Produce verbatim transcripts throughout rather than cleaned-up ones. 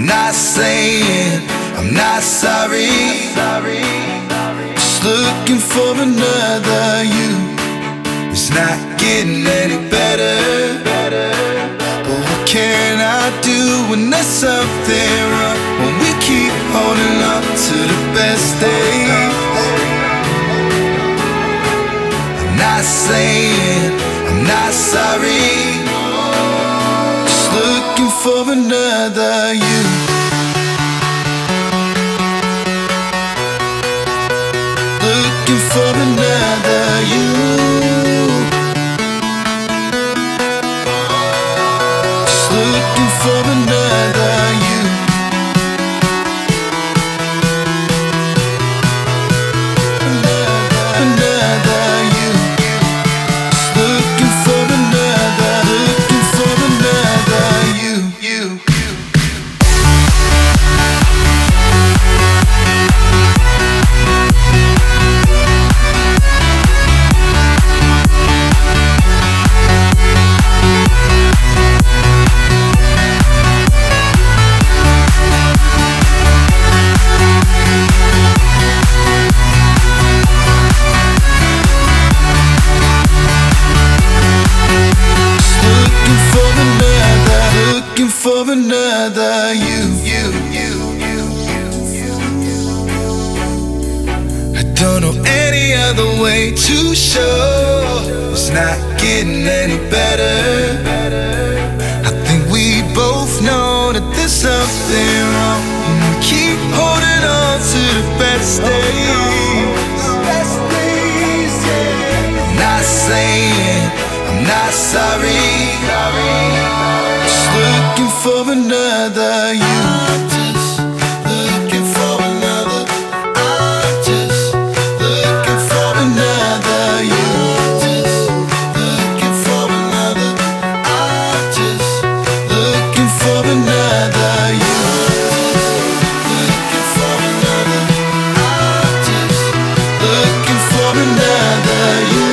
not saying I'm not sorry. Just looking for another you. It's not getting any better. But what can I do when there's something wrong? When we keep holding on to the best days. I'm not saying I'm not sorry. Just looking for another you. Looking for another you. Just looking for another you. Another, another you. Just looking for another, looking for another you, you, you. Looking for another you, you, you, you, you, you. I don't know any other way to show it's not getting any better. I think we both know that there's something wrong. And we keep holding on to the best days. I'm not saying I'm not sorry. Looking for another you. I'm just looking for another. I'm just looking for another you. Just looking for another. I'm just looking for another you. Looking for another. I'm just looking for another you.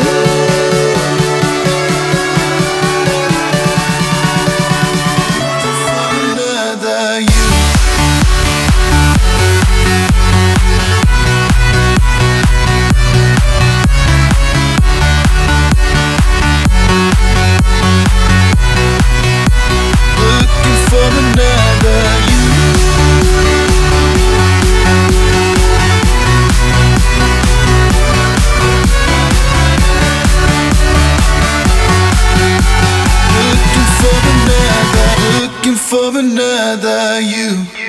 For another you.